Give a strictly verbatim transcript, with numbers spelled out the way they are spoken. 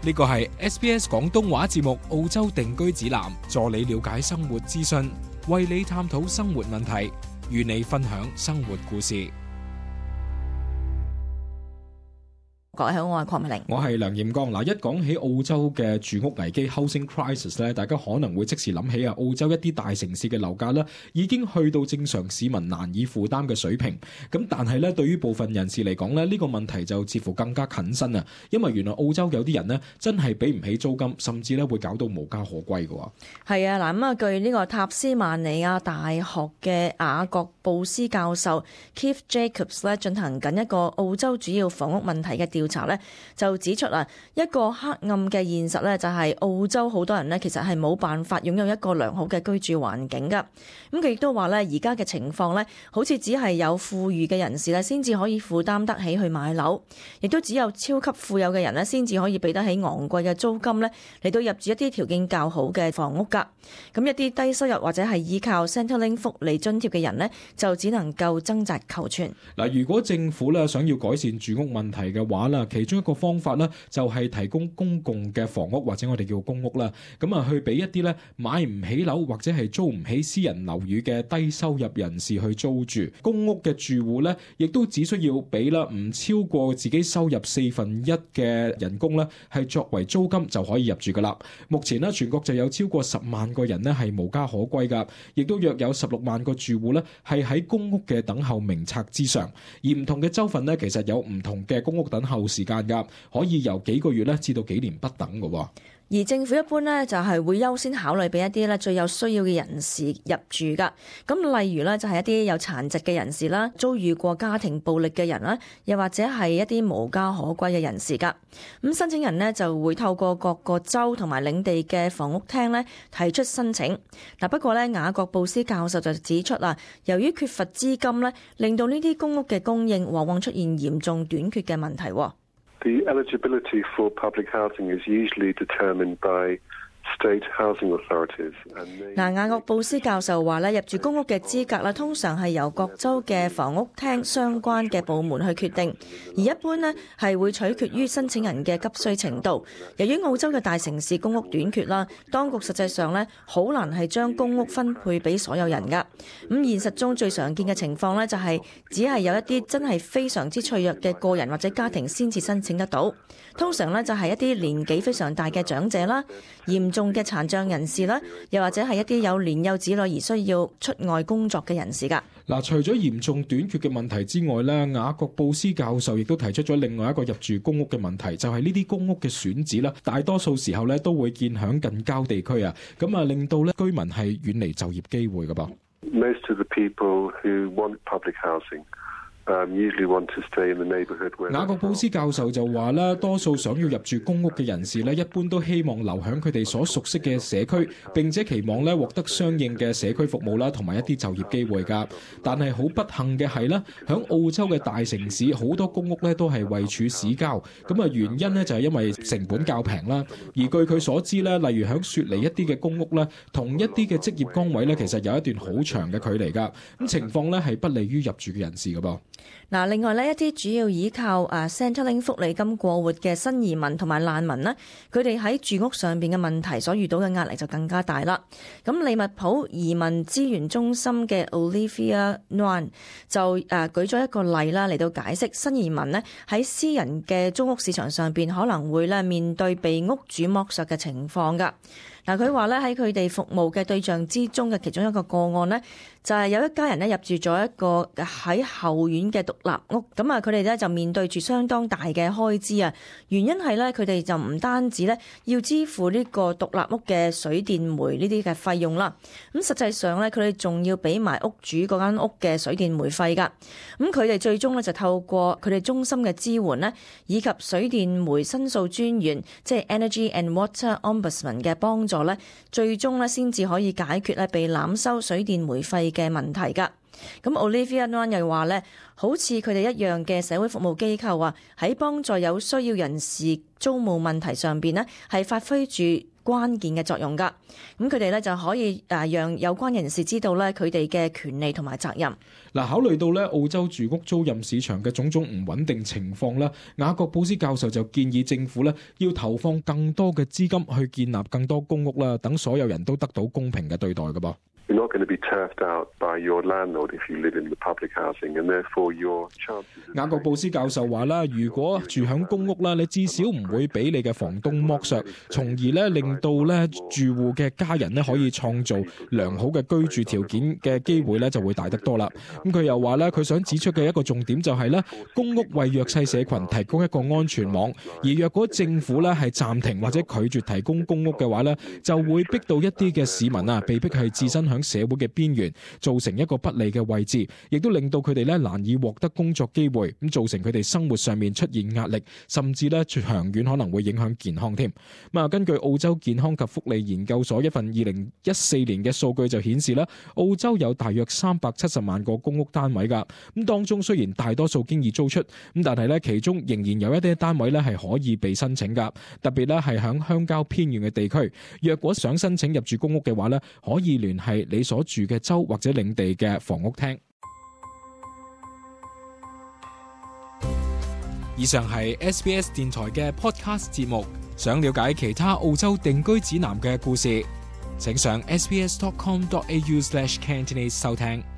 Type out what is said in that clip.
呢個係 S B S 廣東話節目《澳洲定居指南》，助你了解生活資訊，為你探討生活問題，與你分享生活故事。 各位好，我係鄺美玲， 我係梁艷剛。嗱，一講起澳洲嘅住屋危機 （housing crisis） 咧，大家可能會即時諗起啊，澳洲一啲大城市嘅樓價咧，已經去到正常市民難以負擔嘅水平。咁但係咧，對於部分人士嚟講咧，呢個問題就似乎更加近身啊，因為原來澳洲有啲人咧真係俾唔起租金，甚至咧會搞到無家可歸嘅喎。 係啊，嗱咁啊，據呢個塔斯曼尼亞大學嘅雅各布斯教授 Keith Jacobs 咧進行緊一個澳洲主要房屋問題嘅調查咧，就指出啊，一個黑暗嘅現實咧，就係澳洲好多人咧，其實係冇辦法擁有一個良好嘅居住環境噶。咁佢亦都話咧，而家嘅情況咧，好似只係有富裕嘅人士咧，先至可以負擔得起去買樓，亦都只有超級富有嘅人咧，先至可以俾得起昂貴嘅租金咧，嚟到入住一啲條件較好嘅房屋噶。咁一啲低收入或者係依靠 Centrelink 福利津貼嘅人咧，就只能夠掙扎求存。 嗱，如果政府咧想要改善住屋問題嘅話啦，其中一個方法咧就係提供公共嘅房屋或者我哋叫公屋啦，咁啊去俾一啲咧買唔起樓或者係租唔起私人樓宇嘅低收入人士去租住。公屋嘅住戶咧，亦都只需要俾啦唔超過自己收入四分一嘅人工咧，係作為租金就可以入住噶啦。目前咧全國就有超過十萬個人咧係無家可歸噶，亦都約有十六萬個住戶咧係喺公屋嘅等候名冊之上。而唔同嘅州份咧，其實有唔同嘅公屋等候時間噶，可以由幾個月咧至到幾年不等嘅。 而政府一般咧就係會優先考慮俾一啲咧最有需要嘅人士入住噶。咁例如咧就係一啲有殘疾嘅人士啦，遭遇過家庭暴力嘅人啦，又或者係一啲無家可歸嘅人士噶。咁申請人呢就會透過各個州同埋領地嘅房屋廳咧提出申請。嗱，不過咧雅各布斯教授就指出啦，由於缺乏資金咧，令到呢啲公屋嘅供應往往出現嚴重短缺嘅問題。 The eligibility for public housing is usually determined by state housing authorities. 嗱，雅各布斯教授話咧，入住公屋嘅資格咧，通常係由各州嘅房屋廳相關嘅部門去決定，而一般咧係會取決於申請人嘅急需程度。由於澳洲嘅大城市公屋短缺啦，當局實際上咧好難係將公屋分配俾所有人噶。咁現實中最常見嘅情況咧，就係只係有一啲真係非常之脆弱嘅個人或者家庭先至申請得到。通常咧就係一啲年紀非常大嘅長者啦，嚴重嘅殘障人士啦，又或者係一啲有年幼子女而需要出外工作嘅人士噶。 嗱，除咗嚴重短缺嘅問題之外咧，雅各布斯教授亦都提出咗另外一個入住公屋嘅問題，就係呢啲公屋嘅選址啦，大多數時候咧都會建響近郊地區啊，咁啊令到咧居民係遠離就業機會噶噃。 Most of the people who want public housing Um, usually want to stay in the neighborhood where 雅各布斯教授就話啦，多數想要入住公屋嘅人士咧，一般都希望留喺佢哋所熟悉嘅社區，並且期望咧獲得相應嘅社區服務啦，同埋一啲就業機會㗎。但係好不幸嘅係咧，喺澳洲嘅大城市好多公屋咧都係位處市郊，咁啊原因咧就係因為成本較平啦。而據佢所知咧，例如喺雪梨一啲嘅公屋咧，同一啲嘅職業崗位咧，其實有一段好長嘅距離㗎。咁情況咧係不利於入住嘅人士㗎噃。 嗱，另外呢，一啲主要依靠誒 Centrelink 福利金過活嘅新移民同埋難民呢，佢哋喺住屋上邊嘅問題所遇到嘅壓力就更加大啦。咁利物浦移民資源中心嘅 Olivia Nguyen 就誒舉咗一個例啦，嚟到解釋新移民呢喺私人嘅租屋市場上邊可能會咧面對被屋主剝削嘅情況㗎。嗱，佢話咧喺佢哋服務嘅對象之中嘅其中一個個案呢，就係有一家人咧入住咗一個喺後院嘅獨立屋，咁啊佢哋咧就面對住相當大嘅開支啊。原因係咧佢哋就唔單止咧要支付呢個獨立屋嘅水電煤呢啲嘅費用啦，咁實際上咧佢哋仲要俾埋屋主嗰間屋嘅水電煤費㗎。咁佢哋最終咧就透過佢哋中心嘅支援呢，以及水電煤申訴專員即係 Energy and Water Ombudsman 嘅幫助咧，最終咧先至可以解決咧被濫收水電煤費嘅問題㗎。 咁 Olivia Nwan 又話咧，好似佢哋一樣嘅社會服務機構啊，喺幫助有需要人士租務問題上邊呢，係發揮住關鍵嘅作用㗎。咁佢哋咧就可以誒讓有關人士知道咧佢哋嘅權利同埋責任。 嗱，考慮到咧澳洲住屋租賃市場嘅種種唔穩定情況咧，雅各布斯教授就建議政府咧要投放更多嘅資金去建立更多公屋啦，等所有人都得到公平嘅對待㗎噃。 You're not going to be turfed out by your landlord if you live in the public housing, and therefore your chances. 雅各布斯教授話啦，如果住響公屋啦，你至少唔會俾你嘅房東剝削，從而咧令到咧住戶嘅家人咧可以創造良好嘅居住條件嘅機會咧就會大得多啦。咁佢又話咧，佢想指出嘅一個重點就係咧，公屋為弱勢社群提供一個安全網，而若果政府咧係暫停或者拒絕提供公屋嘅話咧，就會逼到一啲嘅市民啊，被逼係置身響社會嘅邊緣，造成一個不利嘅位置，亦都令到佢哋咧難以獲得工作機會，咁造成佢哋生活上面出現壓力，甚至咧長遠可能會影響健康添。咁啊，根據澳洲健康及福利研究所一份二零一四年嘅數據就顯示咧，澳洲有大約三百七十萬個公屋單位噶，咁當中雖然大多數經已租出，咁但係咧其中仍然有一啲單位咧係可以被申請噶，特別咧係響鄉郊偏遠嘅地區。若果想申請入住公屋嘅話咧，可以聯繫你所住嘅州或者領地嘅房屋廳。 以上係 S B S 電台嘅 podcast 節目。想了解其他澳洲定居指南嘅故事，請上 s b s dot com dot a u slash cantonese 收聽。